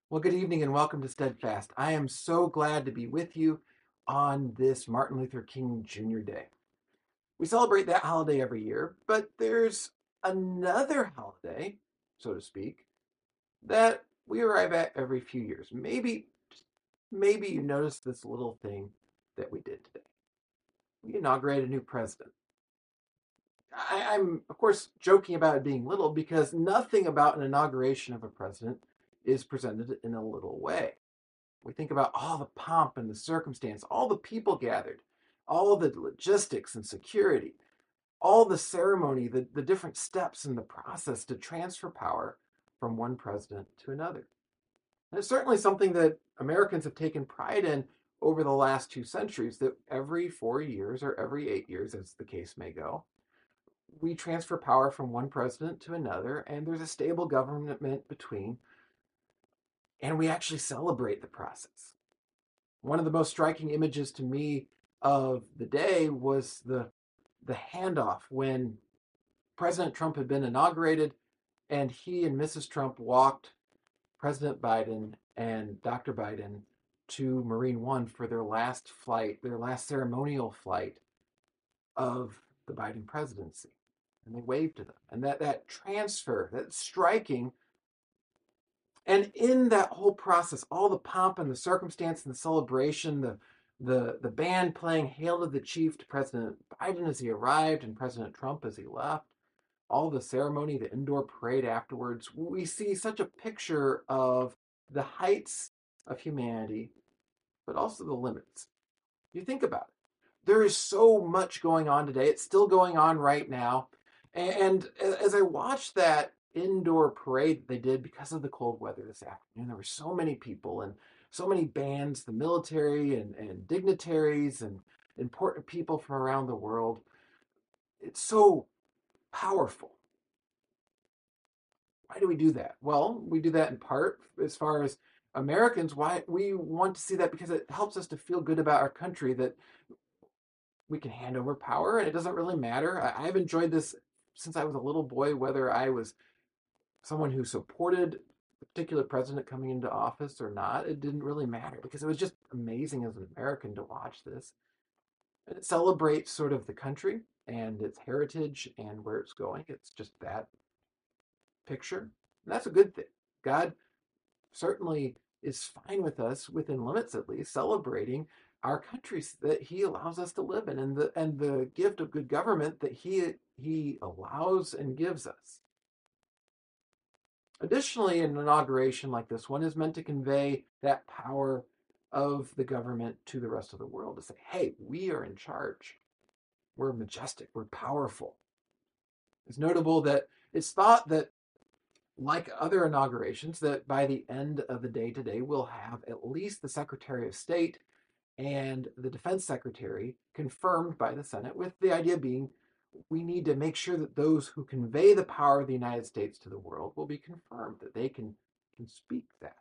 Well, good evening and welcome to Steadfast. I am so glad to be with you on this Martin Luther King Jr. Day. We celebrate that holiday every year, but there's another holiday, so to speak, that we arrive at every few years. Maybe you noticed this little thing that we did today. We inaugurated a new president. I'm, of course, joking about it being little because nothing about an inauguration of a president is presented in a little way. We think about all the pomp and the circumstance, all the people gathered, all the logistics and security, all the ceremony, the different steps in the process to transfer power from one president to another. And it's certainly something that Americans have taken pride in over the last 2 centuries, that every 4 years or every 8 years, as the case may go, we transfer power from one president to another, and there's a stable government between, and we actually celebrate the process. One of the most striking images to me of the day was the handoff when President Trump had been inaugurated and he and Mrs. Trump walked President Biden and Dr. Biden to Marine One for their last flight, their last ceremonial flight of the Biden presidency. And they waved to them. And that transfer, that striking. And in that whole process, all the pomp and the circumstance and the celebration, the band playing Hail to the Chief to President Biden as he arrived and President Trump as he left, all the ceremony, the indoor parade afterwards, we see such a picture of the heights of humanity, but also the limits. You think about it. There is so much going on today. It's still going on right now. And as I watched that indoor parade that they did because of the cold weather this afternoon, there were so many people and so many bands, the military and dignitaries and important people from around the world. It's so powerful. Why do we do that? Well, we do that in part as far as Americans. Why we want to see that because it helps us to feel good about our country, that we can hand over power and it doesn't really matter. I've enjoyed this since I was a little boy, whether I was someone who supported a particular president coming into office or not. It didn't really matter because it was just amazing as an American to watch this. And it celebrates sort of the country and its heritage and where it's going. It's just that picture. And that's a good thing. God certainly is fine with us, within limits at least, celebrating our countries that he allows us to live in, and the gift of good government that he allows and gives us. Additionally, an inauguration like this one is meant to convey that power of the government to the rest of the world, to say, hey, we are in charge. We're majestic. We're powerful. It's notable that it's thought that, like other inaugurations, that by the end of the day today, we'll have at least the Secretary of State and the Defense Secretary confirmed by the Senate, with the idea being we need to make sure that those who convey the power of the United States to the world will be confirmed, that they can speak that.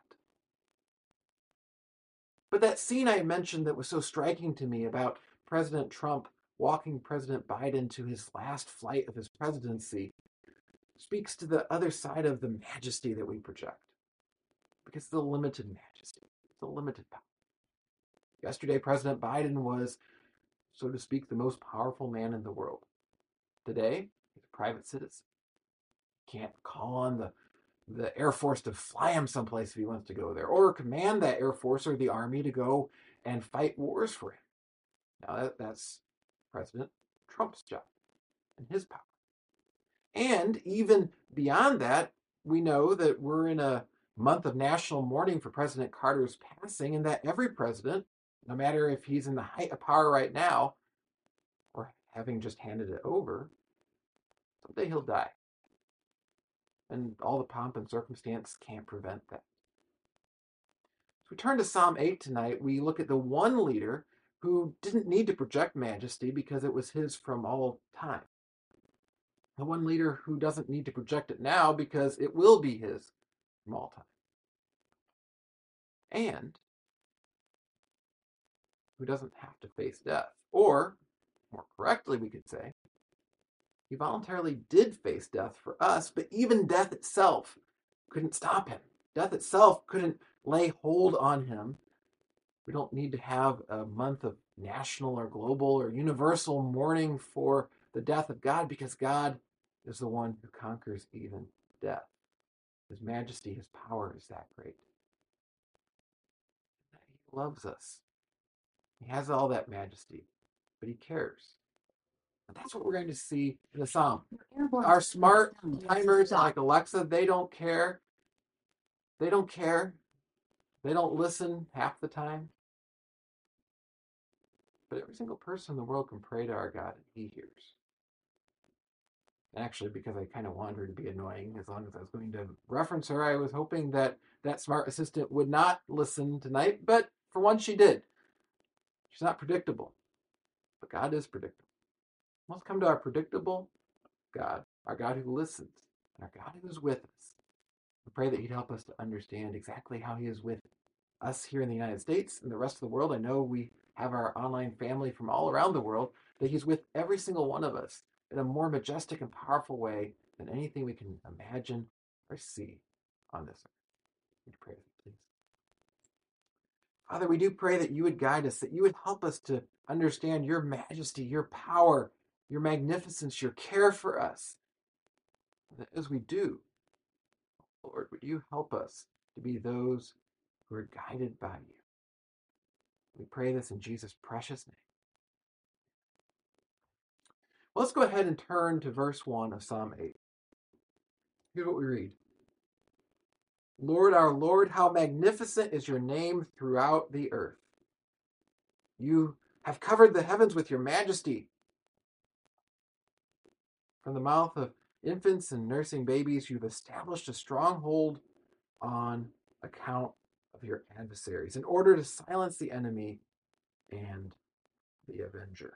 But that scene I mentioned that was so striking to me about President Trump walking President Biden to his last flight of his presidency speaks to the other side of the majesty that we project. Because it's a limited majesty, it's a limited power. Yesterday, President Biden was, so to speak, the most powerful man in the world. Today, he's a private citizen. Can't call on the Air Force to fly him someplace if he wants to go there, or command that Air Force or the Army to go and fight wars for him. Now, that's President Trump's job and his power. And even beyond that, we know that we're in a month of national mourning for President Carter's passing, and that every president, no matter if he's in the height of power right now or having just handed it over, someday he'll die. And all the pomp and circumstance can't prevent that. As we turn to Psalm 8 tonight, we look at the one leader who didn't need to project majesty because it was his from all time. The one leader who doesn't need to project it now because it will be his from all time. And who doesn't have to face death. Or, more correctly, we could say, he voluntarily did face death for us, but even death itself couldn't stop him. Death itself couldn't lay hold on him. We don't need to have a month of national or global or universal mourning for the death of God, because God is the one who conquers even death. His majesty, his power is that great. He loves us. He has all that majesty, but he cares. And that's what we're going to see in the psalm. Our smart timers like Alexa, they don't care. They don't care. They don't listen half the time. But every single person in the world can pray to our God, and he hears. Actually, because I kind of wanted her to be annoying, as long as I was going to reference her, I was hoping that that smart assistant would not listen tonight. But for once, she did. She's not predictable, but God is predictable. Let's come to our predictable God, our God who listens, and our God who is with us. We pray that he'd help us to understand exactly how he is with us here in the United States and the rest of the world. I know we have our online family from all around the world, that he's with every single one of us in a more majestic and powerful way than anything we can imagine or see on this earth. Would you pray with me, please? Father, we do pray that you would guide us, that you would help us to understand your majesty, your power, your magnificence, your care for us. That as we do, Lord, would you help us to be those who are guided by you? We pray this in Jesus' precious name. Well, let's go ahead and turn to verse 1 of Psalm 8. Here's what we read. Lord, our Lord, how magnificent is your name throughout the earth. You have covered the heavens with your majesty. From the mouth of infants and nursing babies, you've established a stronghold on account of your adversaries, in order to silence the enemy and the avenger.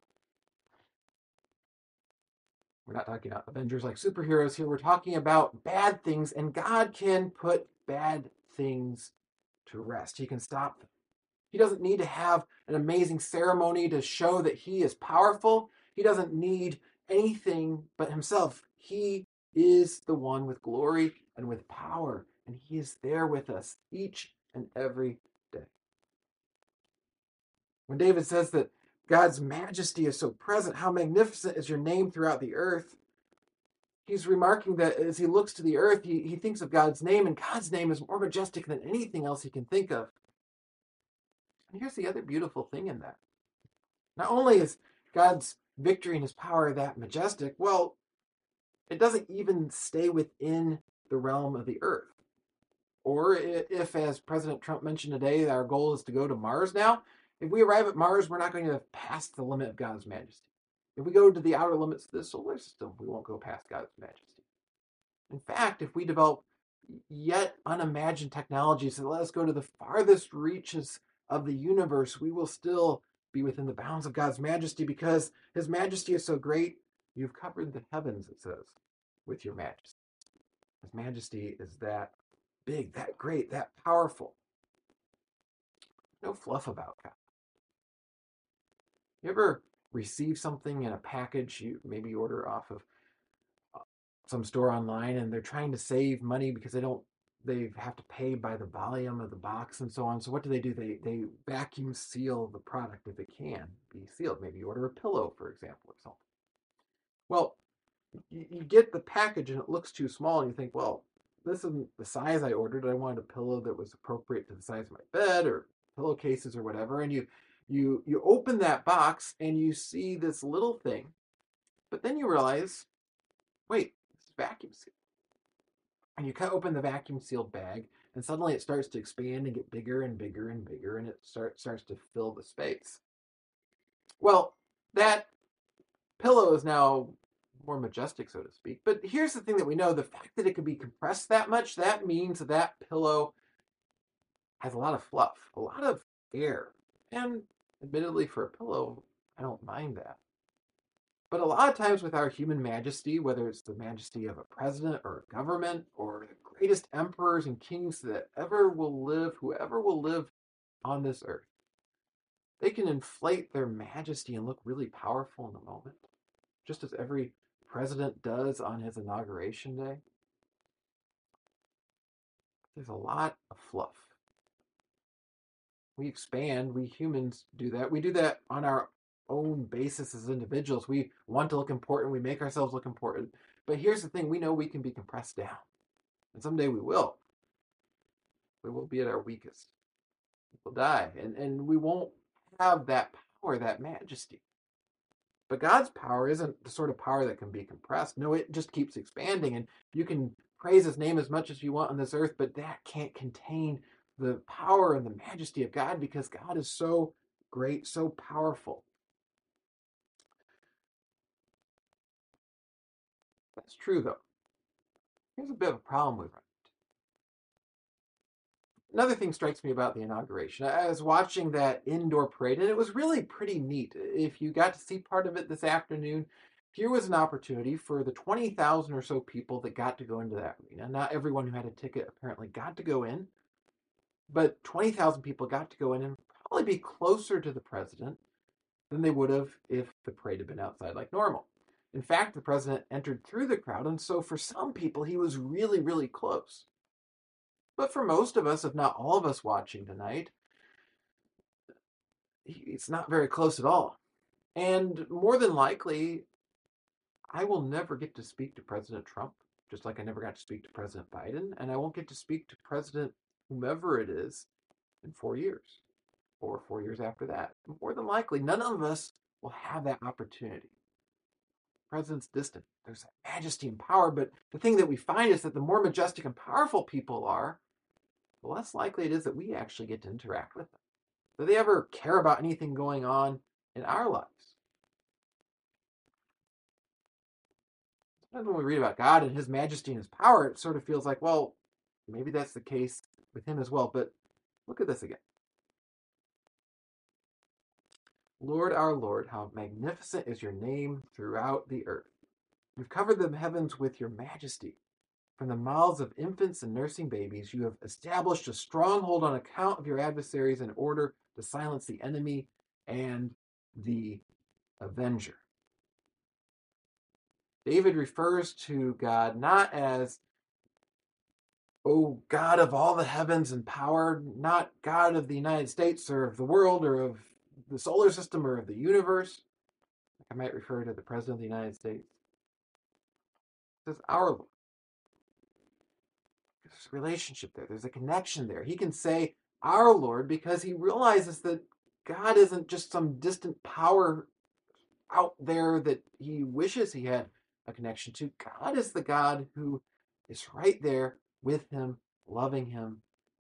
We're not talking about Avengers like superheroes here. We're talking about bad things, and God can put bad things to rest. He can stop them. He doesn't need to have an amazing ceremony to show that he is powerful. He doesn't need anything but himself. He is the one with glory and with power, and he is there with us each and every day. When David says that God's majesty is so present, how magnificent is your name throughout the earth, he's remarking that as he looks to the earth, he thinks of God's name, and God's name is more majestic than anything else he can think of. And here's the other beautiful thing in that. Not only is God's victory and his power that majestic, well, it doesn't even stay within the realm of the earth. Or if, as President Trump mentioned today, our goal is to go to Mars now, if we arrive at Mars, we're not going to pass the limit of God's majesty. If we go to the outer limits of the solar system, we won't go past God's majesty. In fact, if we develop yet unimagined technologies that let us go to the farthest reaches of the universe, we will still be within the bounds of God's majesty, because his majesty is so great. You've covered the heavens, it says, with your majesty. His majesty is that big, that great, that powerful. No fluff about God. You ever receive something in a package, you maybe order off of some store online, and they're trying to save money because they have to pay by the volume of the box and so on. So what do? They vacuum seal the product if it can be sealed. Maybe you order a pillow, for example, or something. Well, you get the package and it looks too small, and you think, well, this isn't the size I ordered. I wanted a pillow that was appropriate to the size of my bed or pillowcases or whatever. And you open that box and you see this little thing, but then you realize, wait, this is vacuum sealed. And you cut open the vacuum sealed bag, and suddenly it starts to expand and get bigger and bigger and bigger, and it starts to fill the space. Well, that pillow is now more majestic, so to speak. But here's the thing that we know: the fact that it could be compressed that much, that means that that pillow has a lot of fluff, a lot of air. And admittedly, for a pillow, I don't mind that. But a lot of times with our human majesty, whether it's the majesty of a president or a government or the greatest emperors and kings that ever will live, whoever will live on this earth, they can inflate their majesty and look really powerful in the moment, just as every president does on his inauguration day. There's a lot of fluff We expand. We humans do that. We do that on our own basis as individuals. We want to look important. We make ourselves look important. But here's the thing: we know we can be compressed down, and someday we will. We will be at our weakest. We'll die, and we won't have that power, that majesty. But God's power isn't the sort of power that can be compressed. No, it just keeps expanding, and you can praise His name as much as you want on this earth, but that can't contain the power and the majesty of God because God is so great, so powerful. That's true, though. Here's a bit of a problem with it. Another thing strikes me about the inauguration. I was watching that indoor parade, and it was really pretty neat. If you got to see part of it this afternoon, here was an opportunity for the 20,000 or so people that got to go into that arena. Not everyone who had a ticket apparently got to go in, but 20,000 people got to go in and probably be closer to the president than they would have if the parade had been outside like normal. In fact, the president entered through the crowd, and so for some people, he was really, really close. But for most of us, if not all of us watching tonight, it's not very close at all. And more than likely, I will never get to speak to President Trump, just like I never got to speak to President Biden, and I won't get to speak to President whomever it is in 4 years or 4 years after that. More than likely, none of us will have that opportunity. The president's distant. There's majesty and power, but the thing that we find is that the more majestic and powerful people are, the less likely it is that we actually get to interact with them. Do they ever care about anything going on in our lives? Sometimes when we read about God and His majesty and His power, it sort of feels like, well, maybe that's the case with Him as well. But look at this again. Lord, our Lord, how magnificent is your name throughout the earth. You've covered the heavens with your majesty. From the mouths of infants and nursing babies, you have established a stronghold on account of your adversaries in order to silence the enemy and the avenger. David refers to God not as, oh, God of all the heavens and power, not God of the United States or of the world or of the solar system or of the universe. I might refer to the President of the United States. It says our Lord. There's a relationship there. There's a connection there. He can say our Lord because he realizes that God isn't just some distant power out there that he wishes he had a connection to. God is the God who is right there with him, loving him.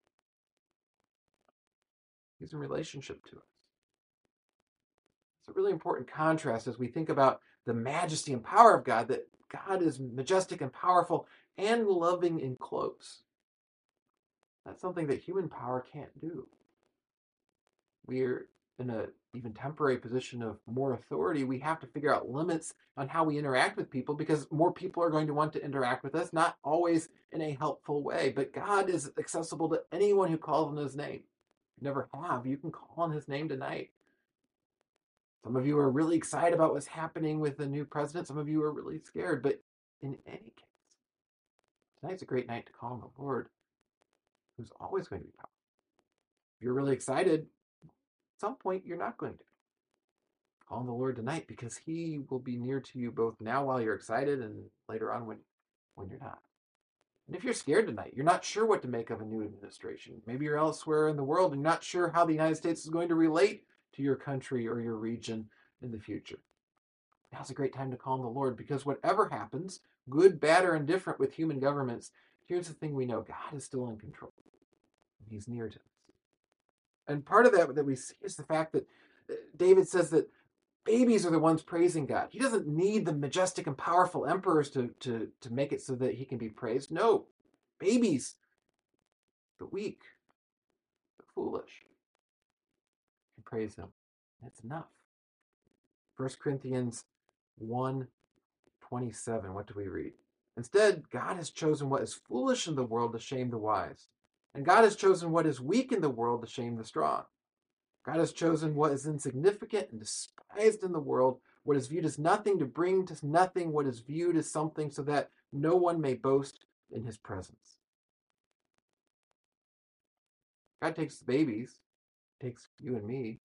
He's in relationship to us. It's a really important contrast as we think about the majesty and power of God, that God is majestic and powerful and loving and close. That's something that human power can't do. We're in a even temporary position of more authority. We have to figure out limits on how we interact with people because more people are going to want to interact with us, not always in a helpful way. But God is accessible to anyone who calls on his name. If you never have, you can call on his name tonight. Some of you are really excited about what's happening with the new president. Some of you are really scared. But in any case, tonight's a great night to call on the Lord, who's always going to be powerful. If you're really excited, at some point you're not going to. Call on the Lord tonight because he will be near to you both now while you're excited and later on when you're not. And if you're scared tonight, you're not sure what to make of a new administration. Maybe you're elsewhere in the world and you're not sure how the United States is going to relate to your country or your region in the future. Now's a great time to call on the Lord because whatever happens, good, bad, or indifferent with human governments, here's the thing we know: God is still in control. He's near to us. And part of that we see is the fact that David says that babies are the ones praising God. He doesn't need the majestic and powerful emperors to make it so that he can be praised. No, babies, the weak, the foolish, can praise him. That's enough. 1 Corinthians 1:27. What do we read? Instead, God has chosen what is foolish in the world to shame the wise. And God has chosen what is weak in the world to shame the strong. God has chosen what is insignificant and despised in the world, what is viewed as nothing, to bring to nothing what is viewed as something, so that no one may boast in his presence. God takes the babies He takes you and me,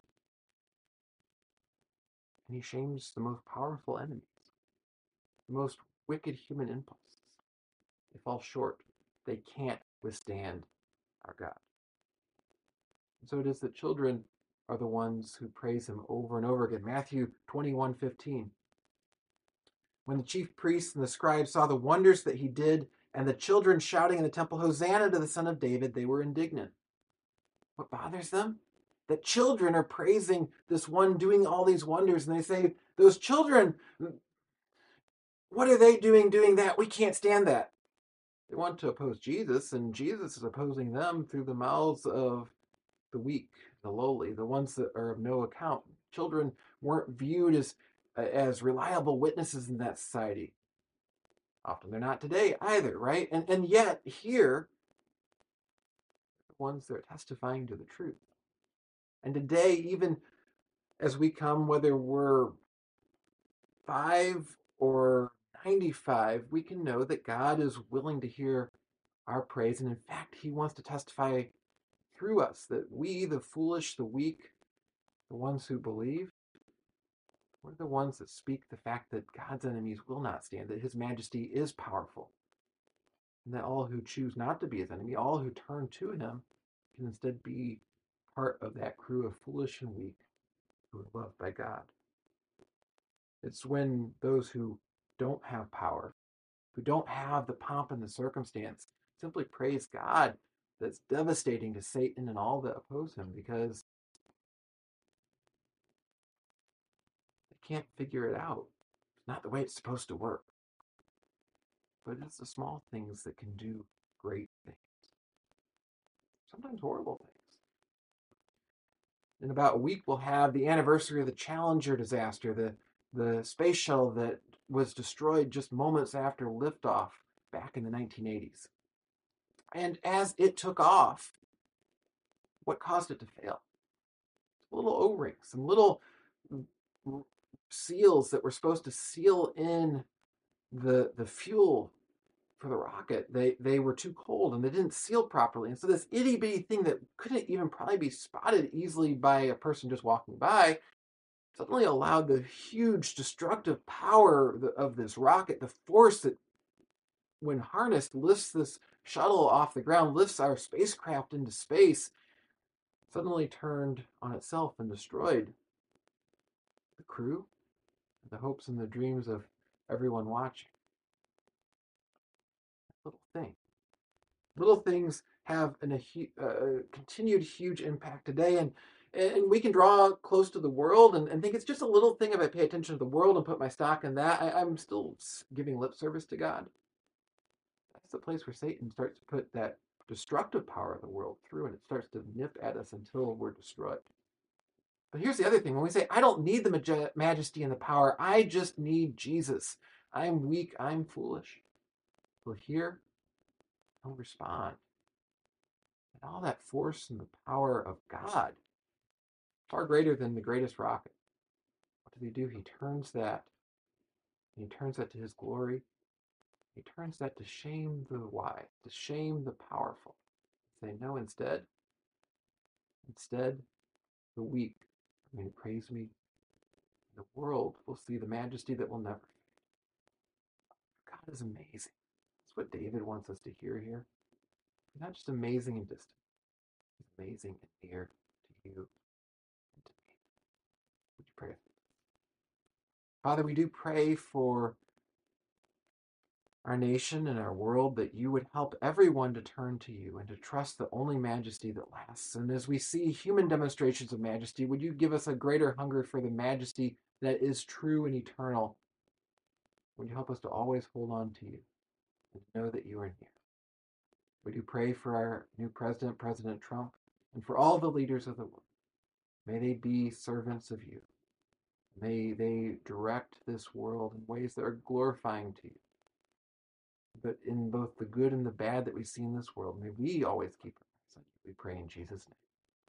and he shames the most powerful enemies, the most wicked human impulses. They fall short. They can't withstand our God. And so it is that children are the ones who praise him over and over again. Matthew 21:15. When the chief priests and the scribes saw the wonders that he did, and the children shouting in the temple, Hosanna to the Son of David, they were indignant. What bothers them? That children are praising this one doing all these wonders, and they say, those children, what are they doing that? We can't stand that. They want to oppose Jesus, and Jesus is opposing them through the mouths of the weak, the lowly, the ones that are of no account. Children weren't viewed as reliable witnesses in that society. Often they're not today either, right? And yet here, the ones that are testifying to the truth. And today, even as we come, whether we're 5 or 95, we can know that God is willing to hear our praise. And in fact, he wants to testify through us that we, the foolish, the weak, the ones who believe, we're the ones that speak the fact that God's enemies will not stand, that his majesty is powerful, and that all who choose not to be his enemy, all who turn to him, can instead be part of that crew of foolish and weak who are loved by God. It's when those who don't have power, who don't have the pomp and the circumstance, simply praise God, that's devastating to Satan and all that oppose him, because they can't figure it out. It's not the way it's supposed to work. But it's the small things that can do great things, sometimes horrible things. In about a week, we'll have the anniversary of the Challenger disaster, the space shuttle that was destroyed just moments after liftoff back in the 1980s. And as it took off, what caused it to fail? Little O-rings, some little seals that were supposed to seal in the fuel for the rocket. They were too cold and they didn't seal properly. And so this itty bitty thing that couldn't even probably be spotted easily by a person just walking by suddenly allowed the huge destructive power of this rocket, the force that, when harnessed, lifts this shuttle off the ground, lifts our spacecraft into space, suddenly turned on itself and destroyed the crew, the hopes and the dreams of everyone watching. Little thing. Little things have a continued huge impact today, and we can draw close to the world and think it's just a little thing if I pay attention to the world and put my stock in that. I'm still giving lip service to God. That's the place where Satan starts to put that destructive power of the world through, and it starts to nip at us until we're destroyed. But here's the other thing. When we say, I don't need the majesty and the power, I just need Jesus. I'm weak, I'm foolish. Well, here, don't respond. And all that force and the power of God, far greater than the greatest rocket. What does he do? He turns that to his glory. He turns that to shame the wise, to shame the powerful. Say, no, instead, the weak are going to praise me. The world will see the majesty that will never fade. God is amazing. That's what David wants us to hear here. He's not just amazing and distant. He's amazing and near to you and to me. Would you pray with me? Father, we do pray for our nation and our world, that you would help everyone to turn to you and to trust the only majesty that lasts. And as we see human demonstrations of majesty, would you give us a greater hunger for the majesty that is true and eternal? Would you help us to always hold on to you and know that you are near? Would you pray for our new president, President Trump, and for all the leaders of the world? May they be servants of you. May they direct this world in ways that are glorifying to you. But in both the good and the bad that we see in this world, may we always keep our eyes on you. We pray in Jesus' name.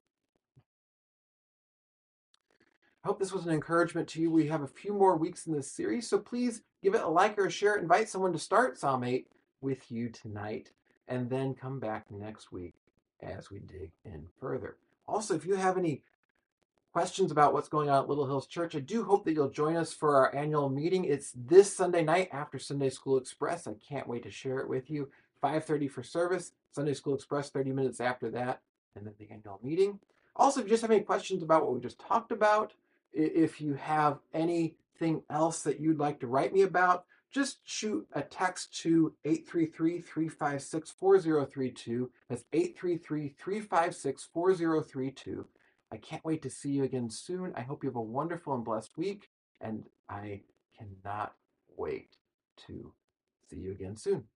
I hope this was an encouragement to you. We have a few more weeks in this series, so please give it a like or a share. Invite someone to start Psalm 8 with you tonight, and then come back next week as we dig in further. Also, if you have any questions about what's going on at Little Hills Church, I do hope that you'll join us for our annual meeting. It's this Sunday night after Sunday School Express. I can't wait to share it with you. 5:30 for service, Sunday School Express 30 minutes after that, and then the annual meeting. Also, if you just have any questions about what we just talked about, if you have anything else that you'd like to write me about, just shoot a text to 833-356-4032. That's 833-356-4032. I can't wait to see you again soon. I hope you have a wonderful and blessed week, and I cannot wait to see you again soon.